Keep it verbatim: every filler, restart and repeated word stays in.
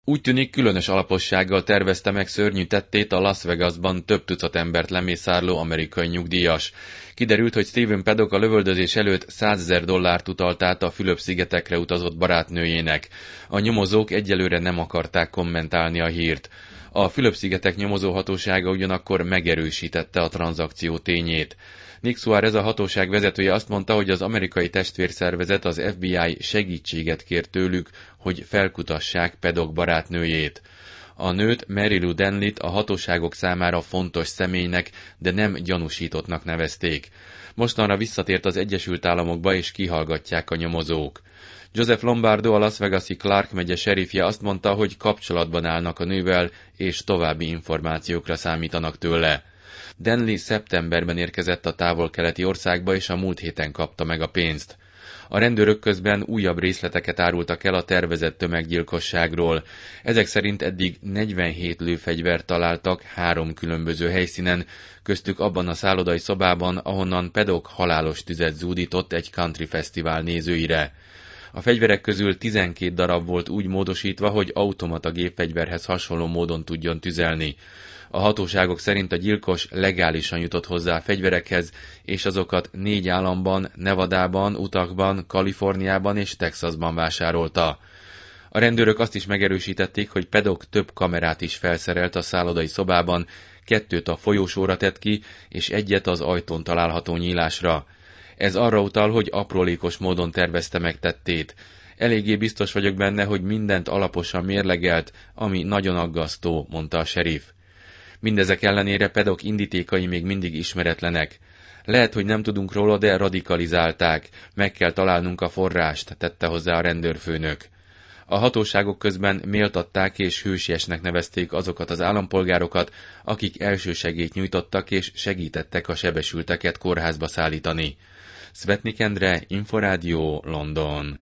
Úgy tűnik, különös alapossággal tervezte meg szörnyű tettét a Las Vegasban több tucat embert lemészárló amerikai nyugdíjas. Kiderült, hogy Stephen Paddock a lövöldözés előtt százezer dollárt utalt át a Fülöp-szigetekre utazott barátnőjének. A nyomozók egyelőre nem akarták kommentálni a hírt. A Fülöp-szigetek nyomozóhatósága ugyanakkor megerősítette a tranzakció tényét. Nick Suarez, a hatóság vezetője azt mondta, hogy az amerikai testvérszervezet, az ef bé i segítséget kér tőlük, hogy felkutassák Paddock barátnőjét. A nőt, Mary Lou Denlit a hatóságok számára fontos személynek, de nem gyanúsítottnak nevezték. Mostanra visszatért az Egyesült Államokba és kihallgatják a nyomozók. Joseph Lombardo, a Las Vegas-i Clark megye serifje azt mondta, hogy kapcsolatban állnak a nővel, és további információkra számítanak tőle. Denli szeptemberben érkezett a távol-keleti országba, és a múlt héten kapta meg a pénzt. A rendőrök közben újabb részleteket árultak el a tervezett tömeggyilkosságról. Ezek szerint eddig negyvenhét lőfegyvert találtak három különböző helyszínen, köztük abban a szállodai szobában, ahonnan Paddock halálos tüzet zúdított egy country fesztivál nézőire. A fegyverek közül tizenkét darab volt úgy módosítva, hogy automata gépfegyverhez hasonló módon tudjon tüzelni. A hatóságok szerint a gyilkos legálisan jutott hozzá a fegyverekhez, és azokat négy államban, Nevadában, Utahban, Kaliforniában és Texasban vásárolta. A rendőrök azt is megerősítették, hogy Paddock több kamerát is felszerelt a szállodai szobában, kettőt a folyósóra tett ki, és egyet az ajtón található nyílásra. Ez arra utal, hogy aprólékos módon tervezte meg tettét. Eléggé biztos vagyok benne, hogy mindent alaposan mérlegelt, ami nagyon aggasztó, mondta a serif. Mindezek ellenére Paddock indítékai még mindig ismeretlenek. Lehet, hogy nem tudunk róla, de radikalizálták. Meg kell találnunk a forrást, tette hozzá a rendőrfőnök. A hatóságok közben méltatták és hősiesnek nevezték azokat az állampolgárokat, akik elsősegélyt nyújtottak és segítettek a sebesülteket kórházba szállítani. Szvetnik Endre, Inforádió, London.